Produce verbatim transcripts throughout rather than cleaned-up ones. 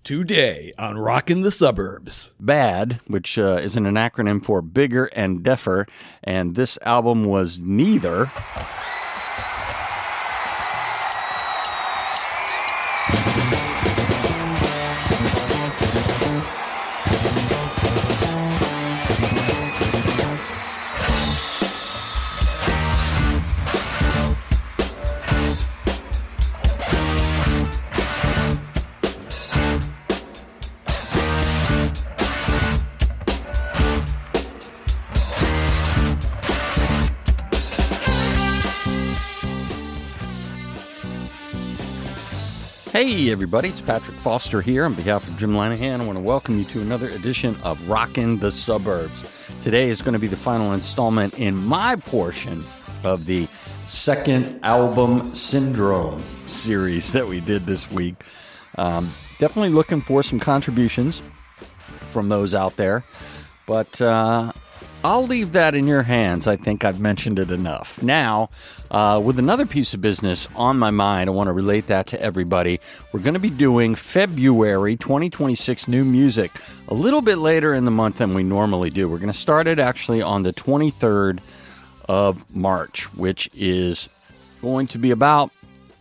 Today on Rockin' the Suburbs. BAD, which uh, is an acronym for Bigger and Deffer, and this album was neither. Hey everybody, it's Patrick Foster here on behalf of Jim Lanahan. I want to welcome you to another edition of Rockin' the Suburbs. Today is going to be the final installment in my portion of the second album syndrome series that we did this week. Um, definitely looking for some contributions from those out there, but uh, I'll leave that in your hands. I think I've mentioned it enough. Now, uh, with another piece of business on my mind, I want to relate that to everybody. We're going to be doing February twenty twenty-six new music a little bit later in the month than we normally do. We're going to start it actually on the twenty-third of March, which is going to be about,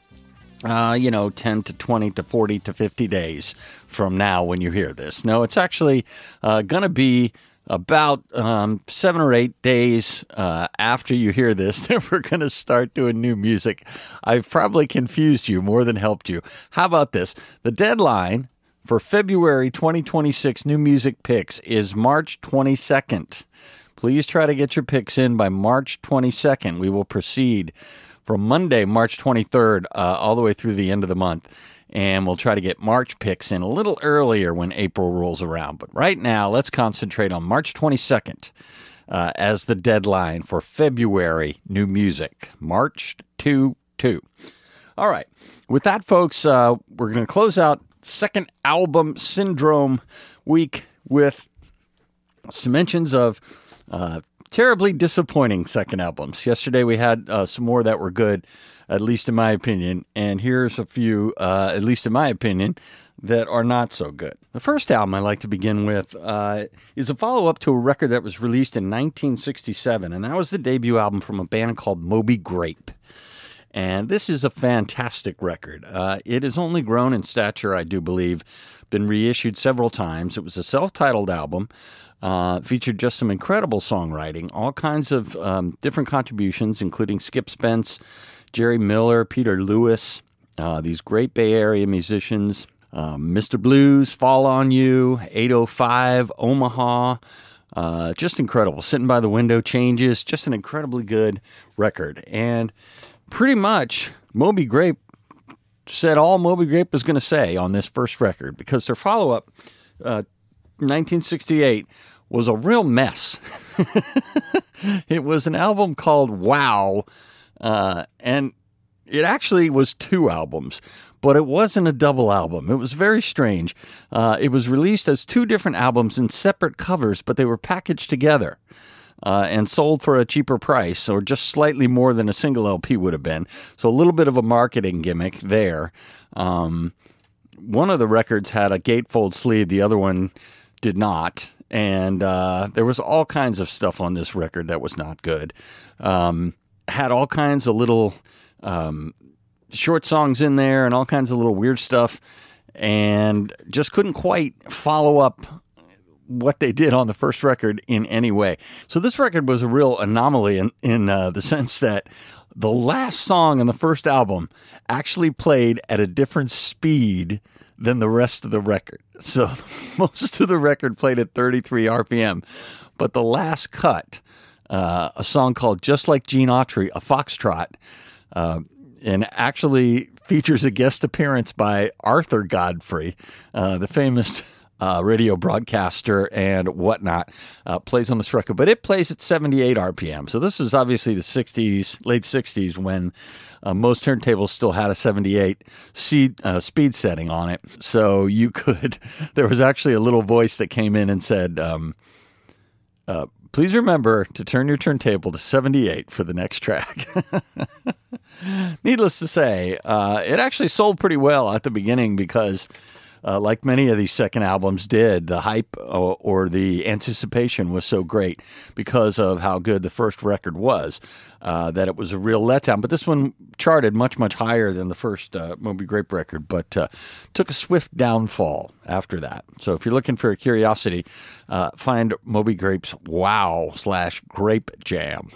uh, you know, ten to twenty to forty to fifty days from now when you hear this. No, it's actually uh, going to be about um, seven or eight days uh, after you hear this that we're going to start doing new music. I've probably confused you more than helped you. How about this? The deadline for February twenty twenty-six new music picks is March twenty-second. Please try to get your picks in by March twenty-second. We will proceed from Monday, March twenty-third, uh, all the way through the end of the month. And we'll try to get March picks in a little earlier when April rolls around. But right now, let's concentrate on March twenty-second uh, as the deadline for February new music. March twenty-second. All right. With that, folks, uh, we're going to close out second album syndrome week with some mentions of uh, terribly disappointing second albums. Yesterday, we had uh, some more that were good, at least in my opinion, and here's a few, uh, at least in my opinion, that are not so good. The first album I like to begin with uh, is a follow-up to a record that was released in nineteen sixty-seven, and that was the debut album from a band called Moby Grape. And this is a fantastic record. Uh, it has only grown in stature, I do believe, been reissued several times. It was a self-titled album. Uh, featured just some incredible songwriting, all kinds of um, different contributions, including Skip Spence, Jerry Miller, Peter Lewis, uh, these great Bay Area musicians, um, Mister Blues, Fall on You, eight oh five, Omaha, uh, just incredible. Sitting by the Window, Changes, just an incredibly good record. And pretty much Moby Grape said all Moby Grape was going to say on this first record, because their follow-up, uh, nineteen sixty-eight, was a real mess. It was an album called Wow, uh, and it actually was two albums, but it wasn't a double album. It was very strange. Uh, it was released as two different albums in separate covers, but they were packaged together uh, and sold for a cheaper price, or just slightly more than a single L P would have been. So a little bit of a marketing gimmick there. Um, one of the records had a gatefold sleeve, the other one did not, and uh, there was all kinds of stuff on this record that was not good. Um, had all kinds of little um, short songs in there and all kinds of little weird stuff, and just couldn't quite follow up what they did on the first record in any way. So this record was a real anomaly in, in uh, the sense that the last song on the first album actually played at a different speed than the rest of the record. So most of the record played at thirty-three R P M, but the last cut, uh, a song called Just Like Gene Autry, a foxtrot, uh, and actually features a guest appearance by Arthur Godfrey, uh, the famous uh, radio broadcaster and whatnot, uh, plays on this record. But it plays at seventy-eight R P M. So this is obviously the sixties, late sixties, when uh, most turntables still had a seventy-eight seed, uh, speed setting on it. So you could, there was actually a little voice that came in and said, um, uh, please remember to turn your turntable to seventy-eight for the next track. Needless to say, uh, it actually sold pretty well at the beginning because uh, like many of these second albums did, the hype or, or the anticipation was so great because of how good the first record was uh, that it was a real letdown. But this one charted much, much higher than the first uh, Moby Grape record, but uh, took a swift downfall after that. So if you're looking for a curiosity, uh, find Moby Grape's Wow slash Grape Jam.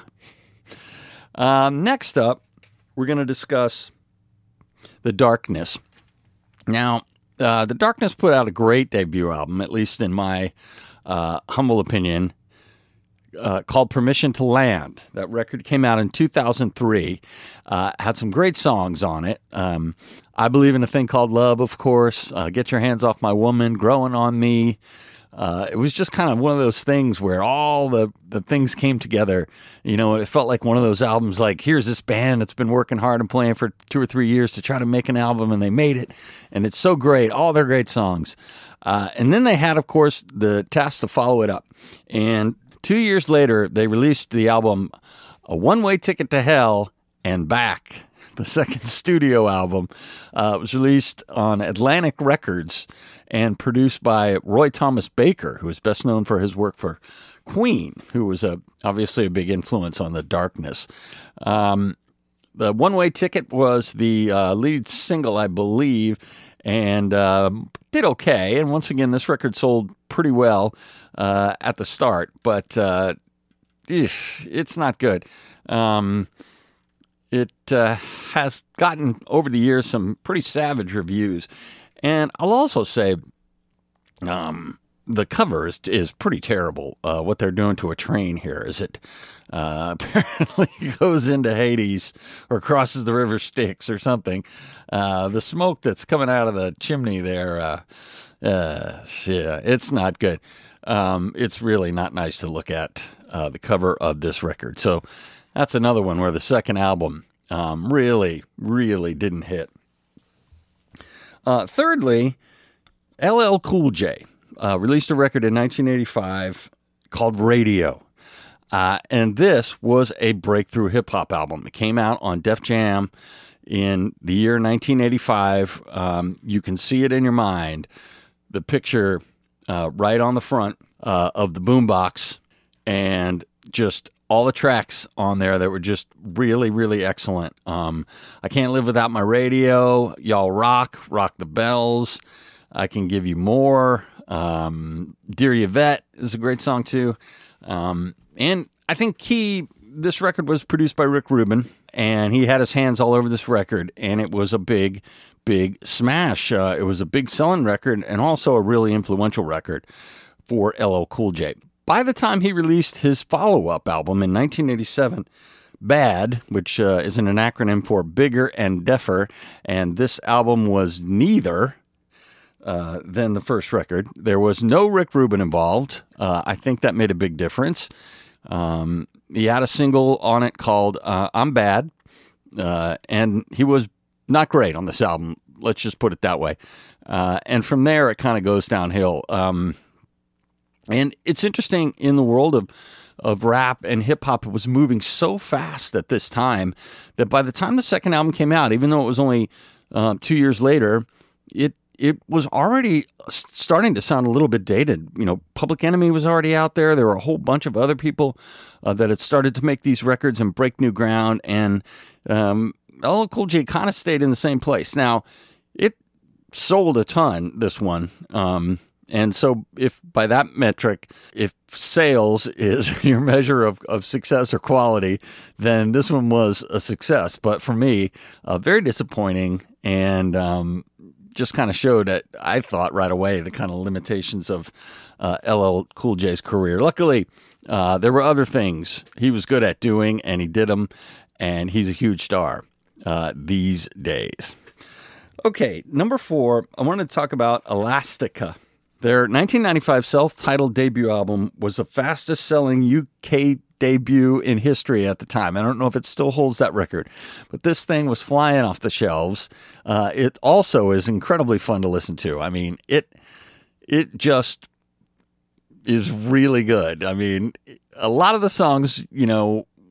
Um, next up, we're going to discuss The Darkness. Now, uh, The Darkness put out a great debut album, at least in my uh, humble opinion, uh, called Permission to Land. That record came out in two thousand three, uh, had some great songs on it. Um, I Believe in a Thing Called Love, of course, uh, Get Your Hands Off My Woman, Growing on Me. Uh, it was just kind of one of those things where all the, the things came together. You know, it felt like one of those albums, like, here's this band that's been working hard and playing for two or three years to try to make an album, and they made it. And it's so great. All their great songs. Uh, and then they had, of course, the task to follow it up. And two years later, they released the album A One-Way Ticket to Hell and Back. The second studio album uh, was released on Atlantic Records and produced by Roy Thomas Baker, who is best known for his work for Queen, who was a, obviously a big influence on The Darkness. Um, the One-Way Ticket was the uh, lead single, I believe, and uh, did okay. And once again, this record sold pretty well uh, at the start, but uh, eesh, it's not good. Um It uh, has gotten, over the years, some pretty savage reviews. And I'll also say um, the cover is, is pretty terrible. Uh, what they're doing to a train here is it uh, apparently goes into Hades or crosses the river Styx or something. Uh, the smoke that's coming out of the chimney there, uh, uh, yeah, it's not good. Um, it's really not nice to look at uh, the cover of this record. So that's another one where the second album um, really, really didn't hit. Uh, thirdly, L L Cool J uh, released a record in nineteen eighty-five called Radio. Uh, and this was a breakthrough hip-hop album. It came out on Def Jam in the year nineteen eighty-five. Um, you can see it in your mind. The picture uh, right on the front uh, of the boombox, and just all the tracks on there that were just really, really excellent. Um, I Can't Live Without My Radio, Y'all Rock, Rock the Bells, I Can Give You More, um, Dear Yvette is a great song too. Um, and I think key, this record was produced by Rick Rubin, and he had his hands all over this record, and it was a big, big smash. Uh, it was a big selling record and also a really influential record for L L Cool J. By the time he released his follow-up album in nineteen eighty-seven, BAD, which uh, is an acronym for Bigger and Deffer, and this album was neither uh, than the first record. There was no Rick Rubin involved. Uh, I think that made a big difference. Um, he had a single on it called uh, I'm Bad, uh, and he was not great on this album. Let's just put it that way. Uh, and from there, it kind of goes downhill. Um And it's interesting, in the world of, of rap and hip-hop, it was moving so fast at this time that by the time the second album came out, even though it was only uh, two years later, it it was already starting to sound a little bit dated. You know, Public Enemy was already out there. There were a whole bunch of other people uh, that had started to make these records and break new ground, and um, L L Cool J kind of stayed in the same place. Now, it sold a ton, this one, um And so if by that metric, if sales is your measure of, of success or quality, then this one was a success. But for me, uh, very disappointing, and um, just kind of showed that I thought right away the kind of limitations of uh, L L Cool J's career. Luckily, uh, there were other things he was good at doing, and he did them, and he's a huge star uh, these days. Okay, number four, I wanted to talk about Elastica. Their nineteen ninety-five self-titled debut album was the fastest-selling U K debut in history at the time. I don't know if it still holds that record, but this thing was flying off the shelves. Uh, it also is incredibly fun to listen to. I mean, it it just is really good. I mean, a lot of the songs, you know,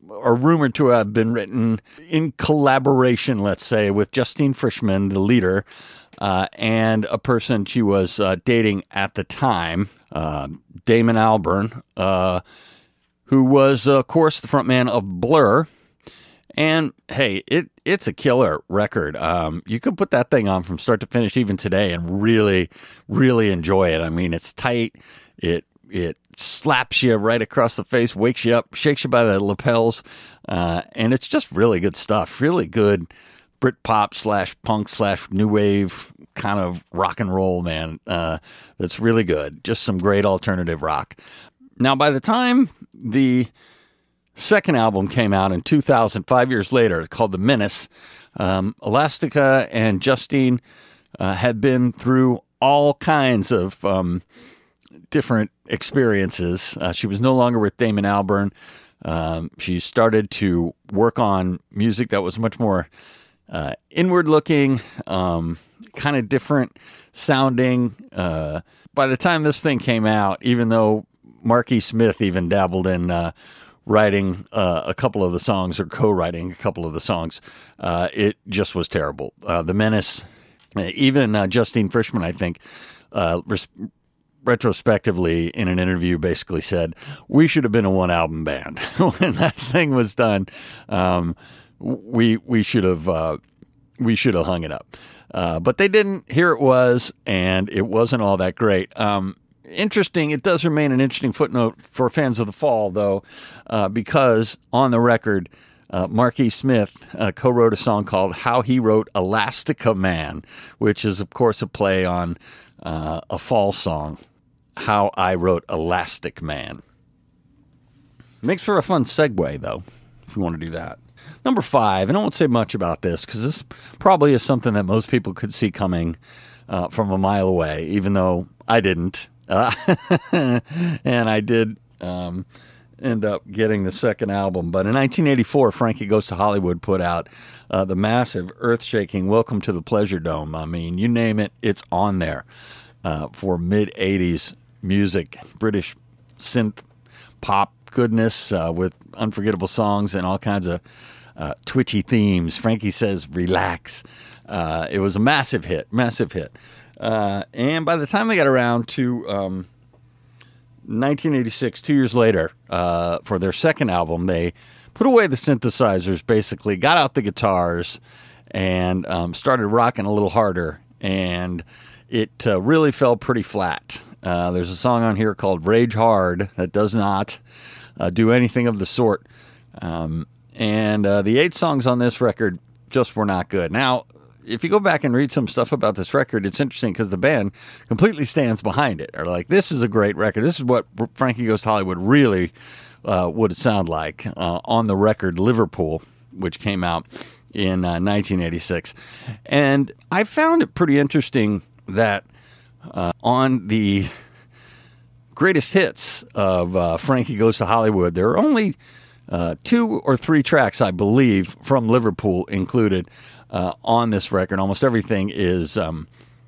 are rumored to have been written in collaboration, let's say, with Justine Frischmann, the leader, uh, and a person she was uh, dating at the time, uh, Damon Albarn, uh, who was, uh, of course, the frontman of Blur. And hey, it it's a killer record. Um, you could put that thing on from start to finish even today and really, really enjoy it. I mean, it's tight. It it slaps you right across the face, wakes you up, shakes you by the lapels, uh, and it's just really good stuff. Really good Britpop slash punk slash new wave kind of rock and roll, man. Uh, that's really good. Just some great alternative rock. Now, by the time the second album came out in two thousand, five years later, called The Menace, um, Elastica and Justine uh, had been through all kinds of um, different experiences. Uh, she was no longer with Damon Albarn. Um, she started to work on music that was much more uh, inward-looking, um, kind of different sounding. Uh, by the time this thing came out, even though Marky Smith even dabbled in uh, writing uh, a couple of the songs or co-writing a couple of the songs, uh, it just was terrible. Uh, the Menace, even uh, Justine Frischmann, I think, uh, res- retrospectively in an interview basically said, we should have been a one-album band. When that thing was done, um, we we should have uh, we should have hung it up. Uh, but they didn't. Here it was, and it wasn't all that great. Um, Interesting. It does remain an interesting footnote for fans of The Fall, though, uh, because on the record, uh, Marky Smith uh, co-wrote a song called How He Wrote Elastica Man, which is, of course, a play on uh, a Fall song, How I Wrote Elastic Man. Makes for a fun segue, though, if you want to do that. Number five, and I won't say much about this because this probably is something that most people could see coming uh, from a mile away, even though I didn't. Uh, and I did um, end up getting the second album. But in nineteen eighty-four, Frankie Goes to Hollywood put out uh, the massive, earth-shaking Welcome to the Pleasure Dome. I mean, you name it, it's on there uh, for mid-eighties music, British synth pop goodness uh, with unforgettable songs and all kinds of uh, twitchy themes. Frankie Says Relax. Uh, it was a massive hit, massive hit. Uh, and by the time they got around to um, nineteen eighty-six, two years later, uh, for their second album, they put away the synthesizers, basically, got out the guitars, and um, started rocking a little harder. And it uh, really fell pretty flat. Uh, there's a song on here called Rage Hard that does not uh, do anything of the sort. Um, and uh, the eight songs on this record just were not good. Now, if you go back and read some stuff about this record, it's interesting because the band completely stands behind it. Or like, this is a great record. This is what Frankie Goes to Hollywood really uh, would sound like uh, on the record Liverpool, which came out in uh, nineteen eighty-six. And I found it pretty interesting that uh, on the greatest hits of uh, Frankie Goes to Hollywood, there are only uh, two or three tracks, I believe, from Liverpool included Uh, on this record. Almost everything is um,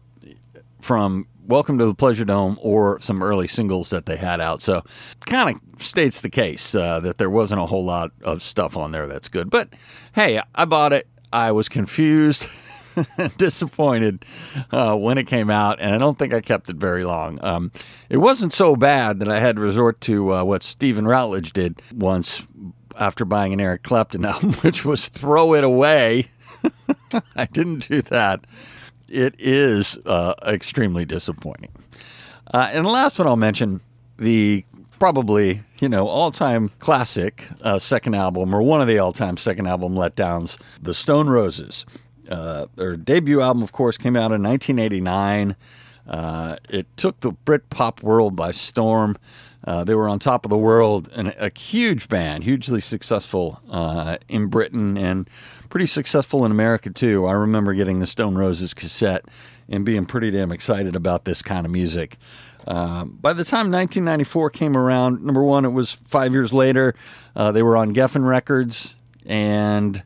from Welcome to the Pleasure Dome or some early singles that they had out. So kind of states the case uh, that there wasn't a whole lot of stuff on there that's good. But hey, I bought it. I was confused, disappointed uh, when it came out, and I don't think I kept it very long. Um, it wasn't so bad that I had to resort to uh, what Stephen Routledge did once after buying an Eric Clapton album, which was throw it away. I didn't do that. It is uh, extremely disappointing. Uh, and the last one I'll mention, the probably, you know, all-time classic uh, second album, or one of the all-time second album letdowns, The Stone Roses. Uh, their debut album, of course, came out in nineteen eighty-nine. Uh, it took the Britpop world by storm. Uh, they were on top of the world, and a huge band, hugely successful uh, in Britain and pretty successful in America, too. I remember getting the Stone Roses cassette and being pretty damn excited about this kind of music. Uh, by the time nineteen ninety-four came around, number one, it was five years later. Uh, they were on Geffen Records, and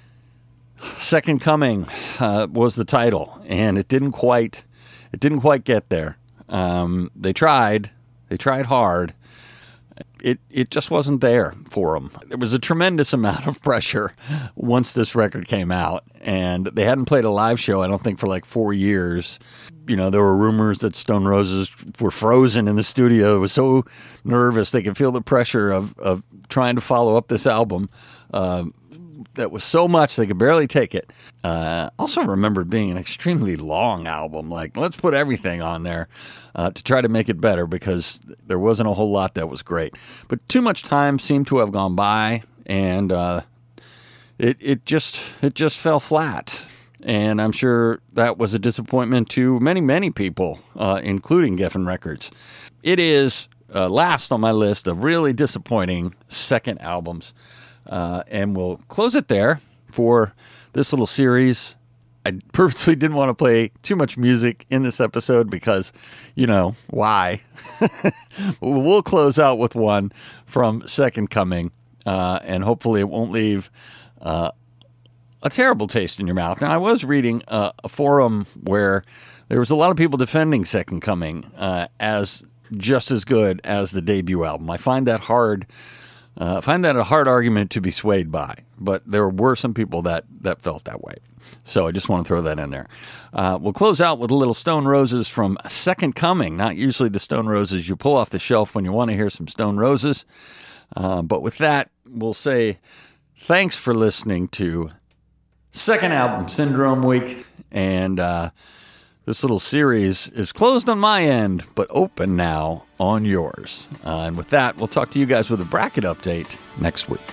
Second Coming uh, was the title, and it didn't quite, it didn't quite get there. Um, they tried. They tried hard, It it just wasn't there for them. There was a tremendous amount of pressure once this record came out, and they hadn't played a live show, I don't think, for like four years. You know, there were rumors that Stone Roses were frozen in the studio. It was so nervous. They could feel the pressure of, of trying to follow up this album. Uh, that was so much they could barely take it. Uh, also remember it being an extremely long album. Like, let's put everything on there uh, to try to make it better, because there wasn't a whole lot that was great. But too much time seemed to have gone by, and uh, it it just it just fell flat. And I'm sure that was a disappointment to many, many people, uh, including Geffen Records. It is uh, last on my list of really disappointing second albums. Uh, and we'll close it there for this little series. I purposely didn't want to play too much music in this episode because, you know, why? We'll close out with one from Second Coming, uh, and hopefully it won't leave uh, a terrible taste in your mouth. Now, I was reading uh, a forum where there was a lot of people defending Second Coming uh, as just as good as the debut album. I find that hard. Uh, I find that a hard argument to be swayed by, but there were some people that, that felt that way. So I just want to throw that in there. Uh, we'll close out with a little Stone Roses from Second Coming. Not usually the Stone Roses you pull off the shelf when you want to hear some Stone Roses. Uh, but with that, we'll say thanks for listening to Second Album Syndrome Week. And uh, this little series is closed on my end, but open now on yours. Uh, and with that, we'll talk to you guys with a bracket update next week.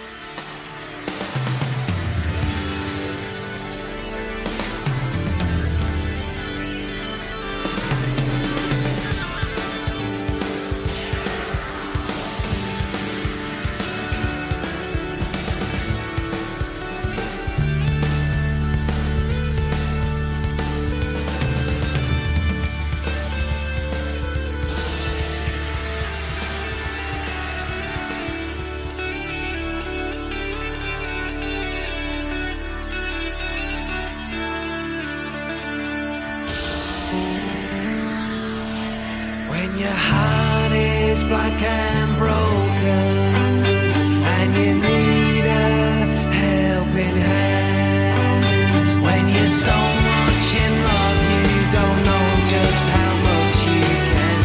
When your heart is black and broken and you need a helping hand, when you're so much in love you don't know just how much you can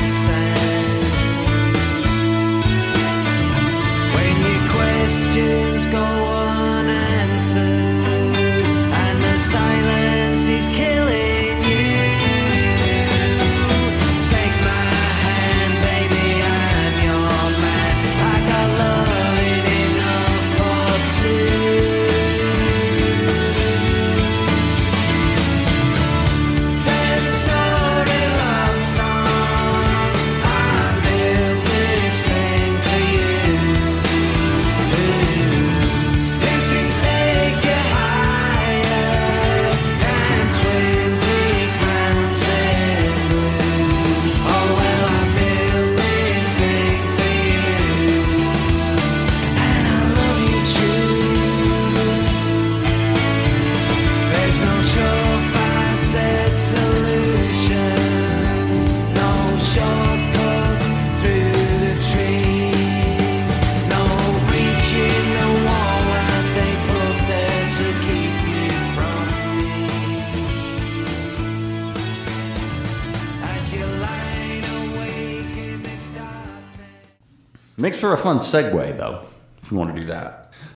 stand, when your questions go unanswered and the silence is killing Makes for a fun segue, though, if you want to do that.